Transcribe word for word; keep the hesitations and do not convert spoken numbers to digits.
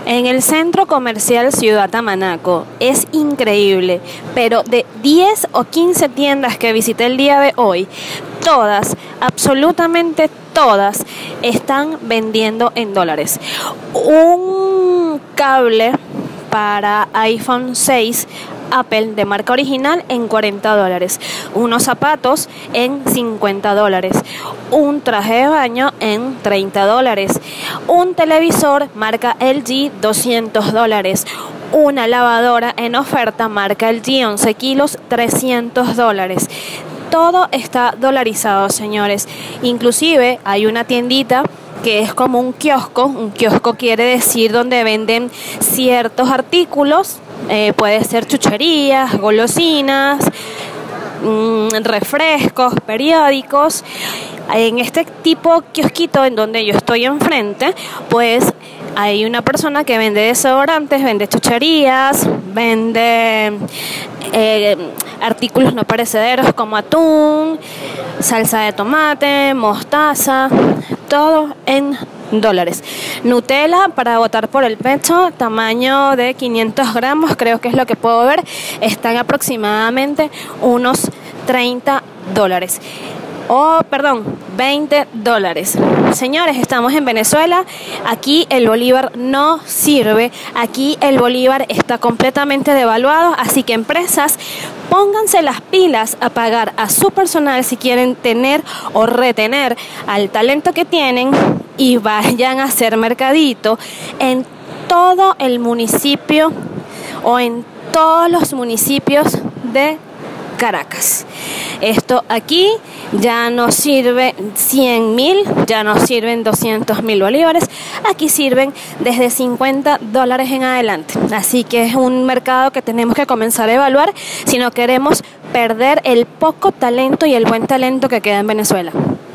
En el centro comercial Ciudad Tamanaco. Es increíble, pero de diez o quince tiendas que visité el día de hoy, todas, absolutamente todas, están vendiendo en dólares. Un cable para iPhone seis Apple de marca original en cuarenta dólares, unos zapatos en cincuenta dólares, un traje de baño en treinta dólares, un televisor marca L G doscientos dólares, una lavadora en oferta marca L G once kilos trescientos dólares. Todo está dolarizado, señores. Inclusive hay una tiendita que es como un kiosco. Un kiosco quiere decir donde venden ciertos artículos. Eh, puede ser chucherías, golosinas, mmm, refrescos, periódicos. En este tipo kiosquito en donde yo estoy enfrente, pues hay una persona que vende desodorantes, vende chucherías, vende eh, artículos no perecederos como atún, salsa de tomate, mostaza, todo en dólares. Nutella para botar por el pecho, tamaño de quinientos gramos, creo que es lo que puedo ver, están aproximadamente unos treinta dólares. Oh, perdón, veinte dólares. Señores, estamos en Venezuela. Aquí el bolívar no sirve. Aquí el bolívar está completamente devaluado. Así que empresas, pónganse las pilas a pagar a su personal si quieren tener o retener al talento que tienen y vayan a hacer mercadito en todo el municipio o en todos los municipios de Caracas. Esto aquí ya no sirve cien mil, ya no sirven doscientos mil bolívares, aquí sirven desde cincuenta dólares en adelante. Así que es un mercado que tenemos que comenzar a evaluar si no queremos perder el poco talento y el buen talento que queda en Venezuela.